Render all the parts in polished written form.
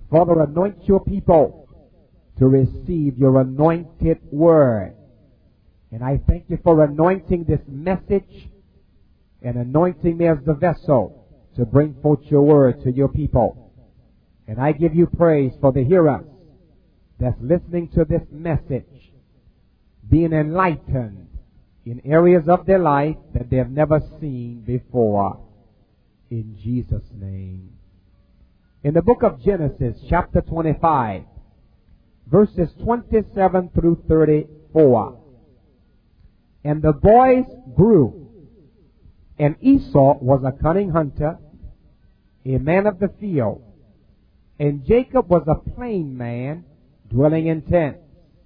Father, anoint your people to receive your anointed word. And I thank you for anointing this message and anointing me as the vessel to bring forth your word to your people. And I give you praise for the hearers that's listening to this message, being enlightened in areas of their life that they have never seen before. In Jesus' name. In the book of Genesis, chapter 25, verses 27 through 34. And the boys grew, and Esau was a cunning hunter, a man of the field, and Jacob was a plain man, dwelling in tents.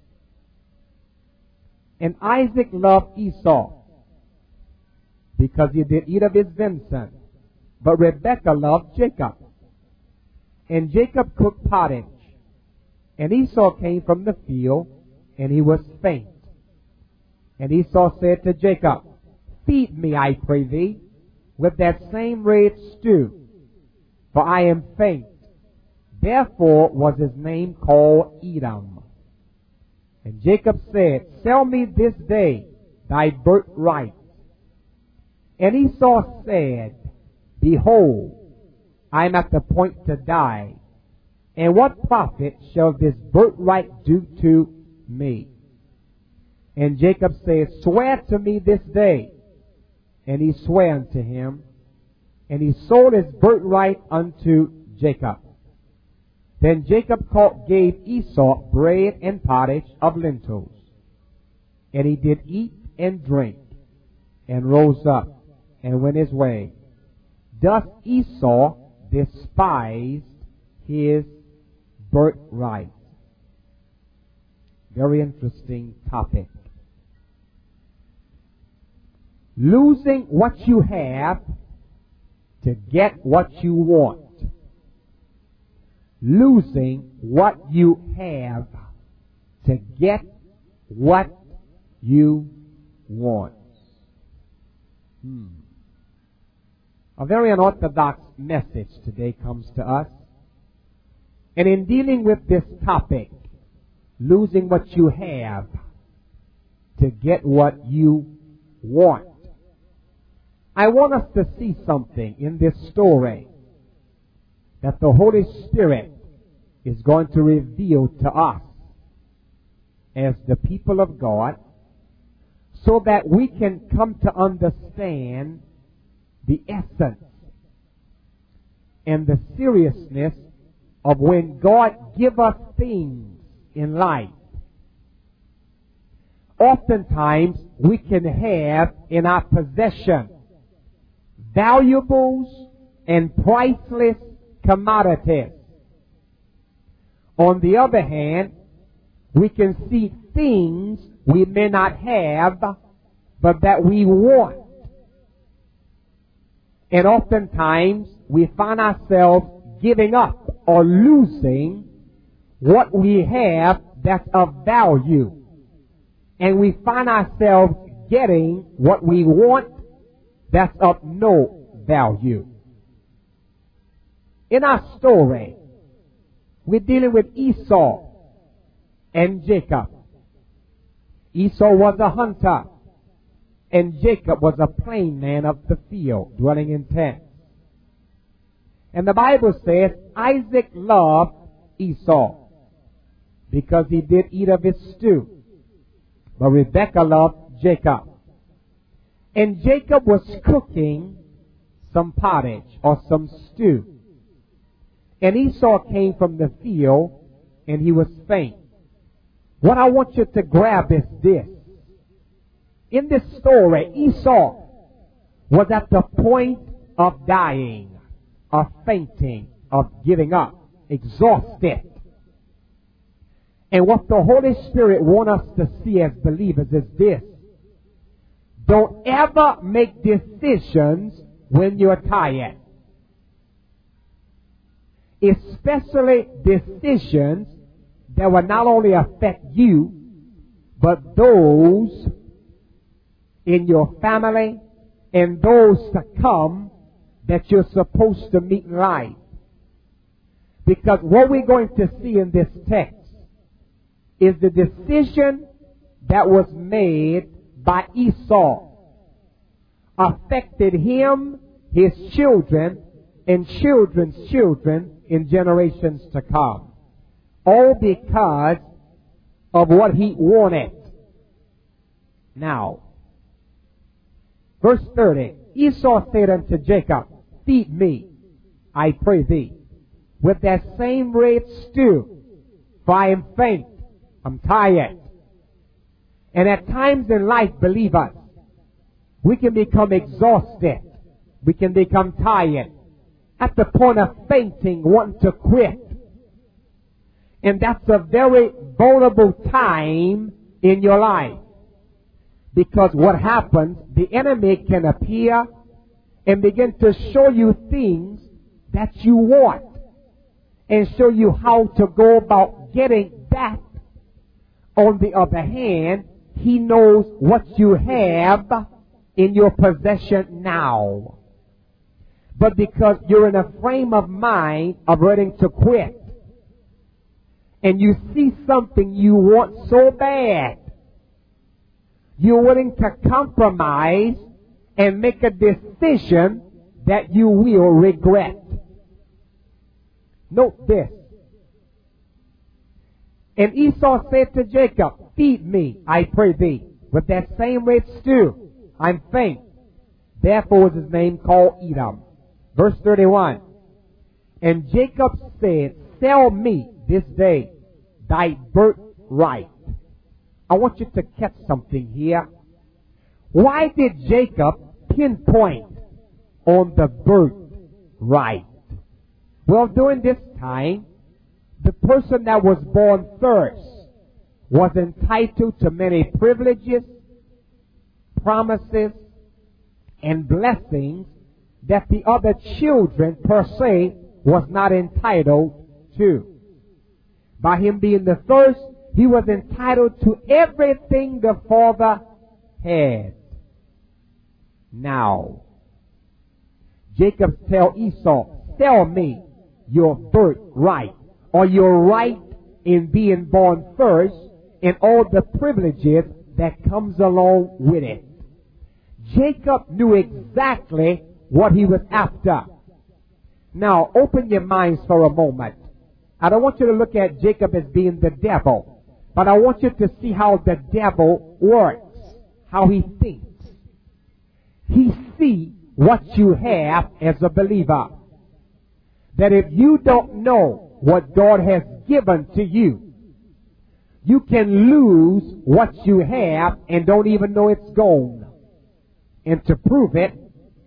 And Isaac loved Esau, because he did eat of his venison, but Rebekah loved Jacob. And Jacob cooked pottage, and Esau came from the field, and he was faint. And Esau said to Jacob, Feed me, I pray thee, with that same red stew, for I am faint. Therefore was his name called Edom. And Jacob said, Sell me this day thy birthright. And Esau said, Behold, I am at the point to die, and what profit shall this birthright do to me? And Jacob said, Swear to me this day. And he sware unto him, and he sold his birthright unto Jacob. Then Jacob gave Esau bread and pottage of lentils, and he did eat and drink, and rose up, and went his way. Thus Esau despised his birthright. Very interesting topic. Losing what you have to get what you want. Losing what you have to get what you want. A very unorthodox message today comes to us. And in dealing with this topic, losing what you have to get what you want, I want us to see something in this story that the Holy Spirit is going to reveal to us as the people of God, so that we can come to understand the essence and the seriousness of when God gives us things in life. Oftentimes we can have in our possession valuables and priceless commodities. On the other hand, we can see things we may not have, but that we want. And oftentimes we find ourselves giving up or losing what we have that's of value. And we find ourselves getting what we want that's of no value. In our story, we're dealing with Esau and Jacob. Esau was a hunter, and Jacob was a plain man of the field, dwelling in tents. And the Bible says Isaac loved Esau because he did eat of his stew, but Rebekah loved Jacob. And Jacob was cooking some pottage or some stew. And Esau came from the field, and he was faint. What I want you to grab is this. In this story, Esau was at the point of dying, of fainting, of giving up, exhausted. And what the Holy Spirit wants us to see as believers is this. Don't ever make decisions when you're tired. Especially decisions that will not only affect you, but those in your family and those to come that you're supposed to meet in life. Because what we're going to see in this text is the decision that was made by Esau affected him, his children, and children's children in generations to come. All because of what he wanted. Now, verse 30, Esau said unto Jacob, feed me, I pray thee, with that same red stew, for I am faint, I'm tired. And at times in life, believers, we can become exhausted. We can become tired. At the point of fainting, wanting to quit. And that's a very vulnerable time in your life. Because what happens, the enemy can appear and begin to show you things that you want. And show you how to go about getting that. On the other hand, he knows what you have in your possession now. But because you're in a frame of mind of ready to quit, and you see something you want so bad, you're willing to compromise and make a decision that you will regret. Note this. And Esau said to Jacob, feed me, I pray thee, with that same red stew. I'm faint. Therefore was his name called Edom. Verse 31. And Jacob said, sell me this day thy birthright. I want you to catch something here. Why did Jacob pinpoint on the birthright? Well, during this time, the person that was born first was entitled to many privileges, promises, and blessings that the other children per se was not entitled to. By him being the first, he was entitled to everything the father had. Now, Jacob tells Esau, sell me your birthright, or your right in being born first, and all the privileges that comes along with it. Jacob knew exactly what he was after. Now, open your minds for a moment. I don't want you to look at Jacob as being the devil, but I want you to see how the devil works, how he thinks. He sees what you have as a believer. That if you don't know what God has given to you, you can lose what you have and don't even know it's gone. And to prove it,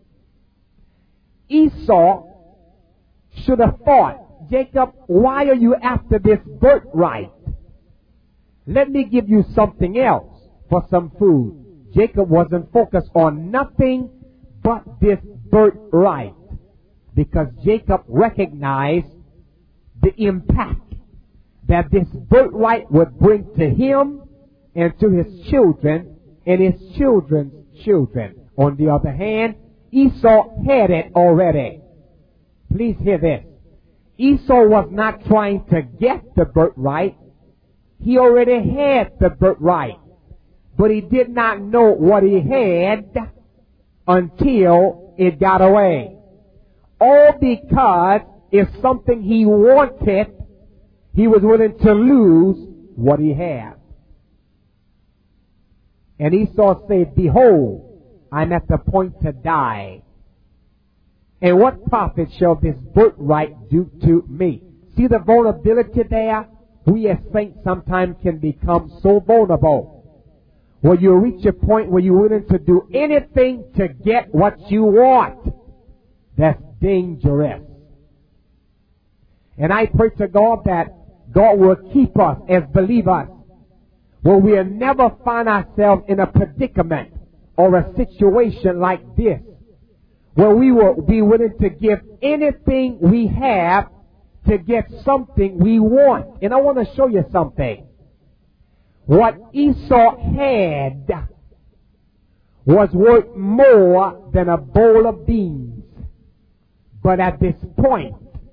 Esau should have thought, Jacob, why are you after this birthright? Let me give you something else for some food. Jacob wasn't focused on nothing but this birthright, because Jacob recognized the impact that this birthright would bring to him and to his children and his children's children. On the other hand, Esau had it already. Please hear this. Esau was not trying to get the birthright. He already had the birthright. But he did not know what he had until it got away. All because if something he wanted, he was willing to lose what he had. And Esau said, behold, I'm at the point to die. And what profit shall this birthright do to me? See the vulnerability there? We as saints sometimes can become so vulnerable. Where you reach a point where you're willing to do anything to get what you want. That's dangerous. And I pray to God that God will keep us as believers where we'll never find ourselves in a predicament or a situation like this, where we will be willing to give anything we have to get something we want. And I want to show you something. What Esau had was worth more than a bowl of beans. But at this point,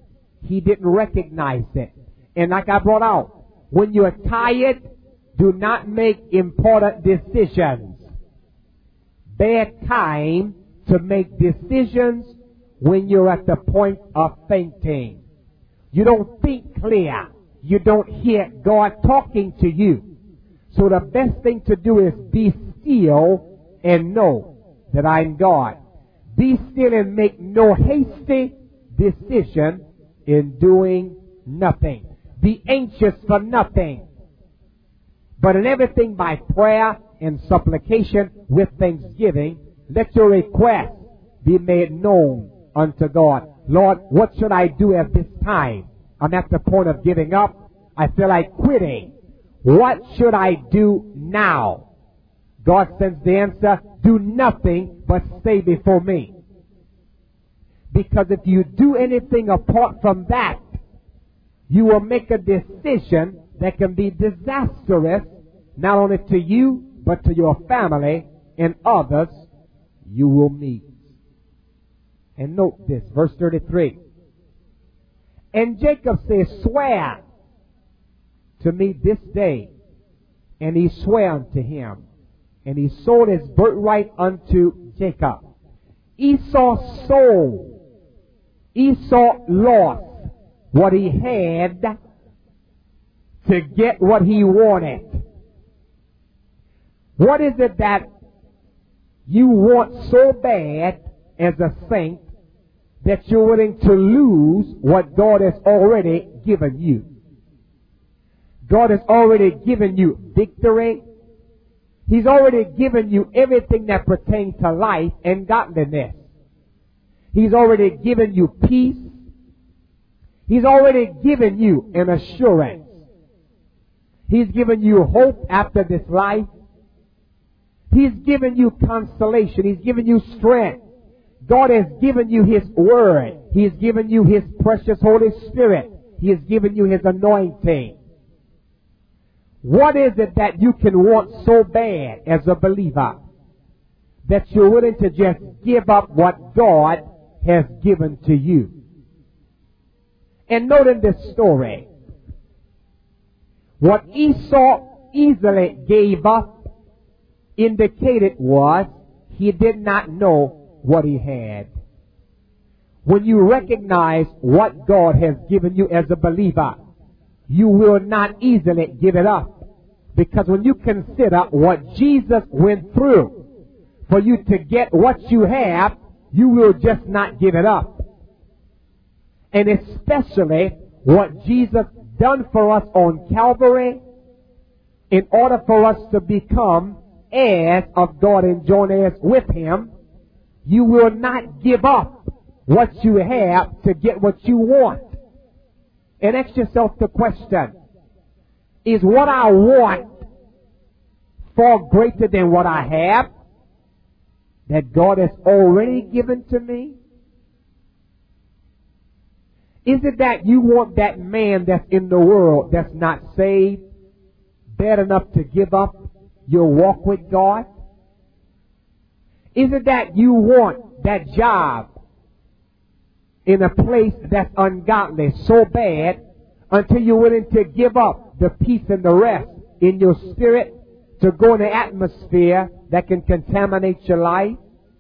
he didn't recognize it. And like I brought out, when you're tired, do not make important decisions. Bad time to make decisions when you're at the point of fainting. You don't think clear. You don't hear God talking to you. So the best thing to do is be still and know that I'm God. Be still and make no hasty decision in doing nothing. Be anxious for nothing, but in everything by prayer and supplication with thanksgiving, let your request be made known unto God. Lord, what should I do at this time? I'm at the point of giving up. I feel like quitting. What should I do now? God sends the answer, do nothing but stay before me. Because if you do anything apart from that, you will make a decision that can be disastrous, not only to you, but to your family and others you will meet. And note this, verse 33. And Jacob says, swear to me this day. And he sware unto him. And he sold his birthright unto Jacob. Esau sold. Esau lost what he had to get what he wanted. What is it that you want so bad as a saint that you're willing to lose what God has already given you? God has already given you victory. He's already given you everything that pertains to life and godliness. He's already given you peace. He's already given you an assurance. He's given you hope after this life. He's given you consolation. He's given you strength. God has given you His Word. He has given you His precious Holy Spirit. He has given you His anointing. What is it that you can want so bad as a believer that you're willing to just give up what God has given to you? And note in this story, what Esau easily gave up indicated was he did not know what he had. When you recognize what God has given you as a believer, you will not easily give it up. Because when you consider what Jesus went through for you to get what you have, you will just not give it up. And especially what Jesus done for us on Calvary, in order for us to become heirs of God and joint heirs with Him, you will not give up what you have to get what you want. And ask yourself the question, is what I want far greater than what I have that God has already given to me? Is it that you want that man that's in the world that's not saved bad enough to give up your walk with God? Is it that you want that job in a place that's ungodly so bad until you're willing to give up the peace and the rest in your spirit to go in an atmosphere that can contaminate your life?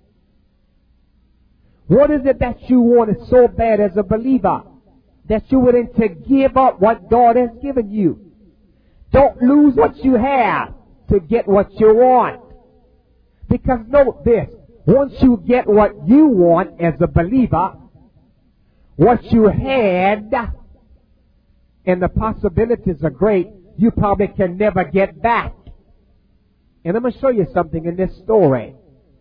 What is it that you want so bad as a believer that you're willing to give up what God has given you? Don't lose what you have to get what you want. Because note this, once you get what you want as a believer, what you had, and the possibilities are great, you probably can never get back. And I'm going to show you something in this story.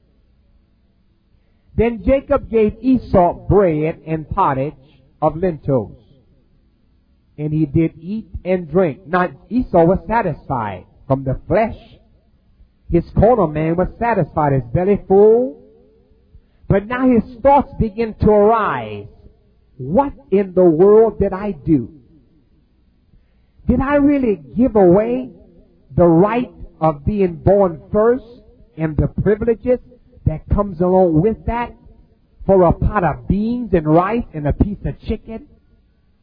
Then Jacob gave Esau bread and pottage of lentils, and he did eat and drink. Now Esau was satisfied from the flesh. His carnal man was satisfied, his belly full. But now his thoughts begin to arise. What in the world did I do? Did I really give away the right of being born first and the privileges that comes along with that for a pot of beans and rice and a piece of chicken?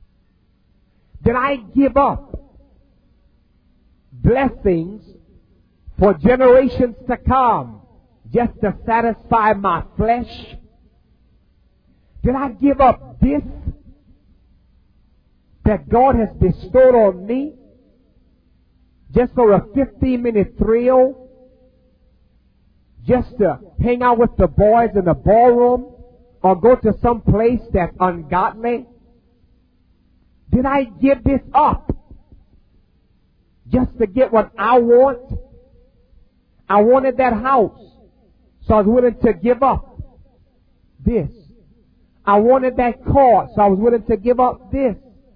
Did I give up blessings for generations to come just to satisfy my flesh? Did I give up this that God has bestowed on me just for a 15-minute thrill? Just to hang out with the boys in the ballroom or go to some place that's ungodly? Did I give this up just to get what I want? I wanted that house, so I was willing to give up this. I wanted that car, so I was willing to give up this.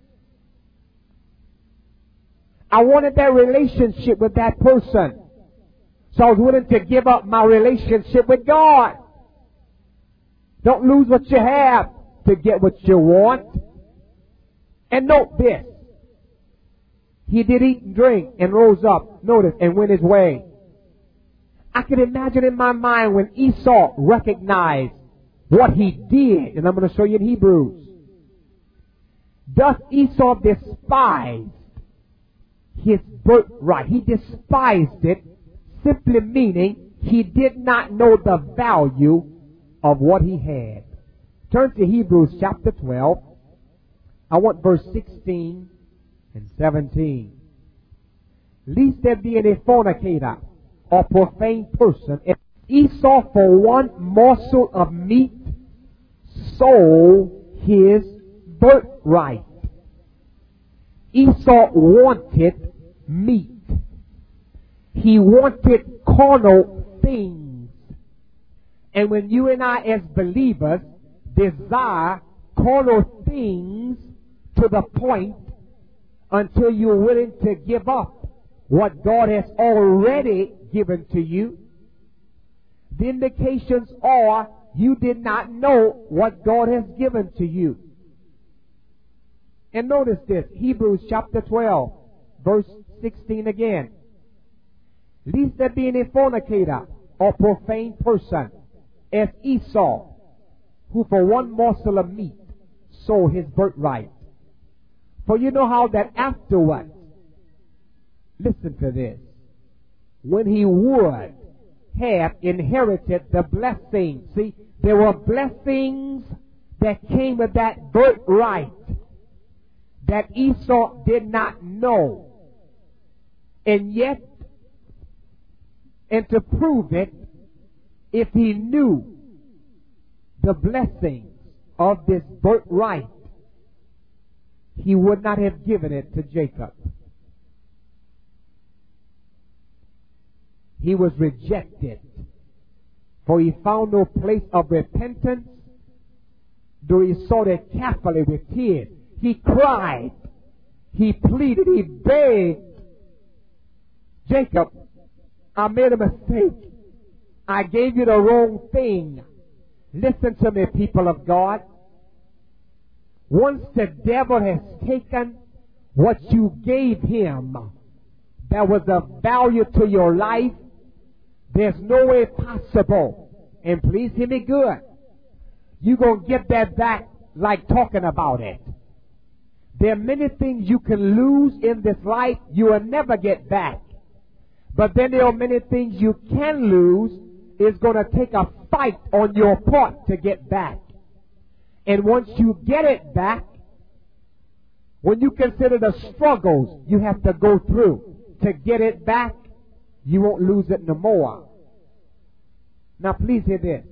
I wanted that relationship with that person, so I was willing to give up my relationship with God. Don't lose what you have to get what you want. And note this. He did eat and drink and rose up, notice, and went his way. I can imagine in my mind when Esau recognized what he did, and I'm going to show you in Hebrews. Thus Esau despised his birthright. He despised it, simply meaning he did not know the value of what he had. Turn to Hebrews chapter 12. I want verse 16 and 17. Lest there be any fornicator or profane person, if Esau for one morsel of meat sold his birthright. Esau wanted meat. He wanted carnal things. And when you and I as believers desire carnal things to the point until you're willing to give up what God has already given to you, the indications are you did not know what God has given to you. And notice this, Hebrews chapter 12, verse 16 again. Lest there be any fornicator or profane person, as Esau, who for one morsel of meat sold his birthright. For you know how that afterward, listen to this, when he would have inherited the blessing. See, there were blessings that came with that birthright that Esau did not know. And yet, and to prove it, if he knew the blessings of this birthright, he would not have given it to Jacob. He was rejected, for he found no place of repentance, though he sought it carefully with tears. He cried, he pleaded, he begged. Jacob, I made a mistake. I gave you the wrong thing. Listen to me, people of God. Once the devil has taken what you gave him that was of value to your life, there's no way possible, and please hear me good, you're going to get that back like talking about it. There are many things you can lose in this life you will never get back. But then there are many things you can lose. It's going to take a fight on your part to get back. And once you get it back, when you consider the struggles you have to go through to get it back, you won't lose it no more. Now please hear this.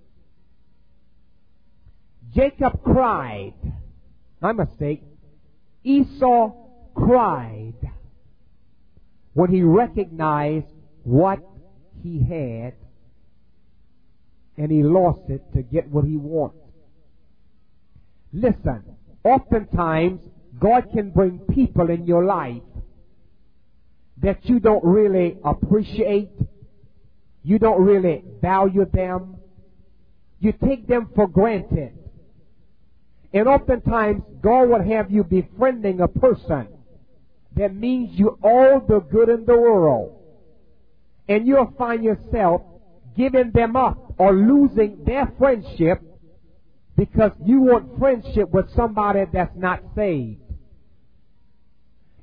Jacob cried. My mistake. Esau cried when he recognized what he had and he lost it to get what he wanted. Listen, oftentimes God can bring people in your life that you don't really appreciate, you don't really value them, you take them for granted. And oftentimes God will have you befriending a person that means you all the good in the world. And you'll find yourself giving them up or losing their friendship because you want friendship with somebody that's not saved.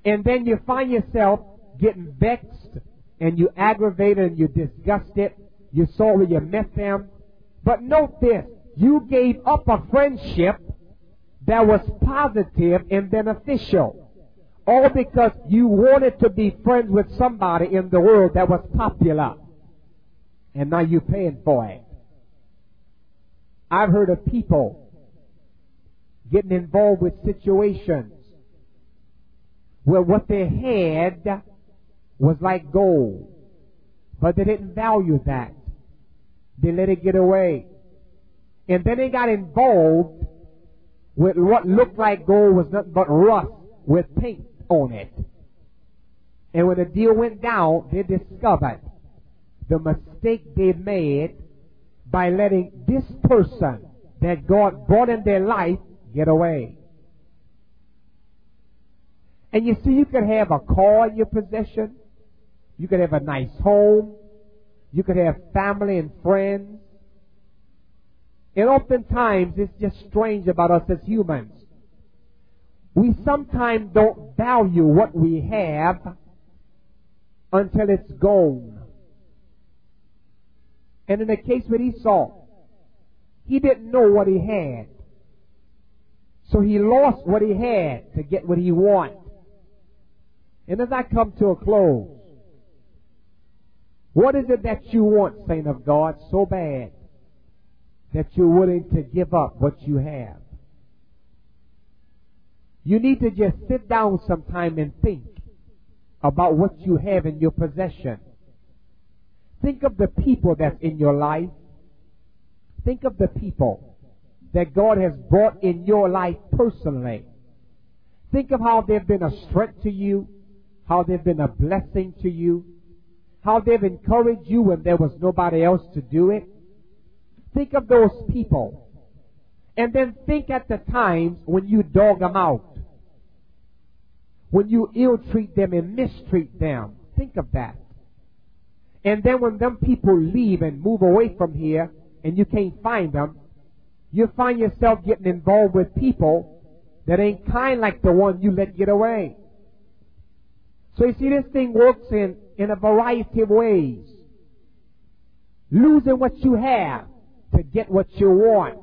And then you find yourself getting vexed, and you aggravated, and you disgusted. You saw where you met them. But note this, you gave up a friendship that was positive and beneficial, all because you wanted to be friends with somebody in the world that was popular. And now you're paying for it. I've heard of people getting involved with situations where what they had was like gold, but they didn't value that. They let it get away. And then they got involved with what looked like gold was nothing but rust with paint on it. And when the deal went down, they discovered the mistake they made by letting this person that God brought in their life get away. And you see, you could have a car in your possession. You could have a nice home. You could have family and friends. And oftentimes, it's just strange about us as humans. We sometimes don't value what we have until it's gone. And in the case with Esau, he didn't know what he had. So he lost what he had to get what he wanted. And as I come to a close, what is it that you want, saint of God, so bad that you're willing to give up what you have? You need to just sit down sometime and think about what you have in your possession. Think of the people that's in your life. Think of the people that God has brought in your life personally. Think of how they've been a strength to you, how they've been a blessing to you, how they've encouraged you when there was nobody else to do it. Think of those people. And then think at the times when you dog them out, when you ill-treat them and mistreat them. Think of that. And then when them people leave and move away from here and you can't find them, you find yourself getting involved with people that ain't kind like the one you let get away. So you see, this thing works in a variety of ways. Losing what you have to get what you want.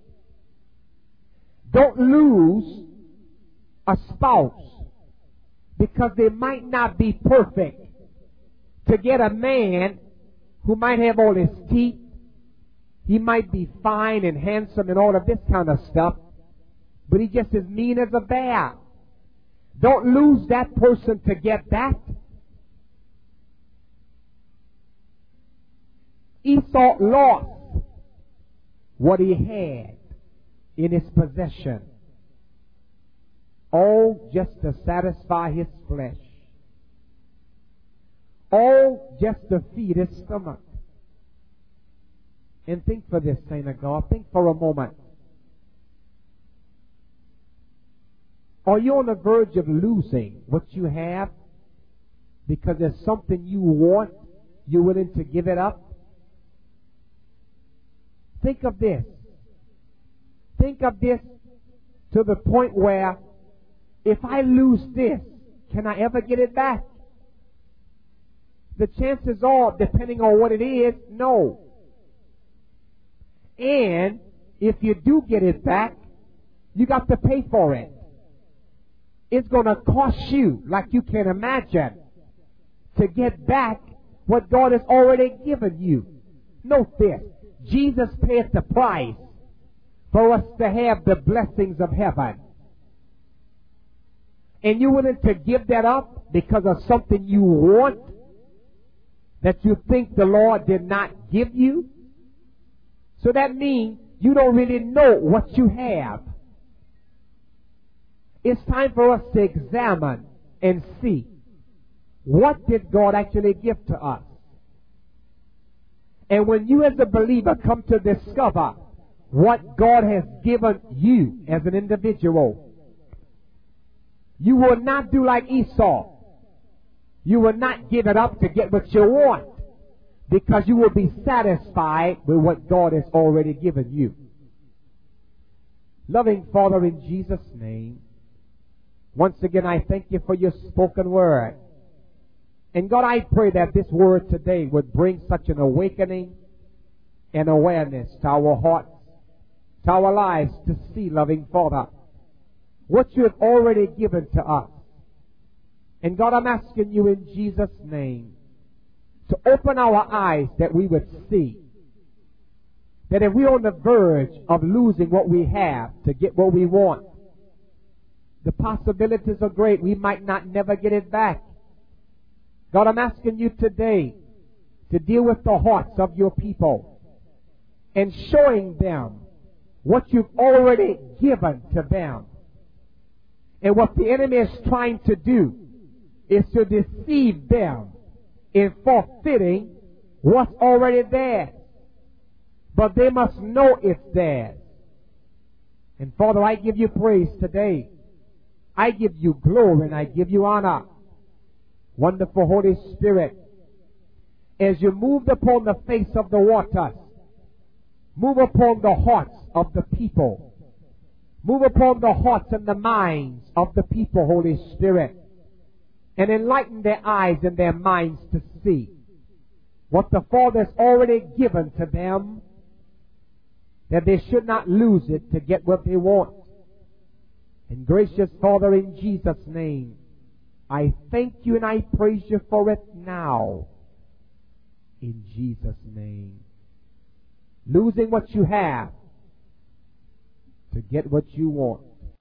Don't lose a spouse because they might not be perfect to get a man who might have all his teeth. He might be fine and handsome and all of this kind of stuff, but he's just as mean as a bear. Don't lose that person to get that. Esau lost what he had in his possession, all just to satisfy his flesh, all just to feed his stomach. And think for this, saint of God. Think for a moment. Are you on the verge of losing what you have because there's something you want, you're willing to give it up? Think of this. Think of this to the point where if I lose this, can I ever get it back? The chances are, depending on what it is, no. And if you do get it back, you got to pay for it. It's going to cost you, like you can imagine, to get back what God has already given you. Note this. Jesus paid the price for us to have the blessings of heaven. And you're willing to give that up because of something you want that you think the Lord did not give you? So that means you don't really know what you have. It's time for us to examine and see, what did God actually give to us? And when you as a believer come to discover what God has given you as an individual, you will not do like Esau. You will not give it up to get what you want, because you will be satisfied with what God has already given you. Loving Father, in Jesus' name, Once again, I thank you for your spoken word. And God, I pray that this word today would bring such an awakening and awareness to our hearts, to our lives, to see, loving Father, what you have already given to us. And God, I'm asking you in Jesus' name to open our eyes that we would see that if we're on the verge of losing what we have to get what we want, the possibilities are great. We might not never get it back. God, I'm asking you today to deal with the hearts of your people and showing them what you've already given to them. And what the enemy is trying to do is to deceive them in forfeiting what's already theirs. But they must know it's theirs. And Father, I give you praise today. I give you glory and I give you honor. Wonderful Holy Spirit, as you moved upon the face of the waters, move upon the hearts of the people. Move upon the hearts and the minds of the people, Holy Spirit, and enlighten their eyes and their minds to see what the Father has already given to them, that they should not lose it to get what they want. And gracious Father, in Jesus' name, I thank you and I praise you for it now. In Jesus' name. Losing what you have to get what you want.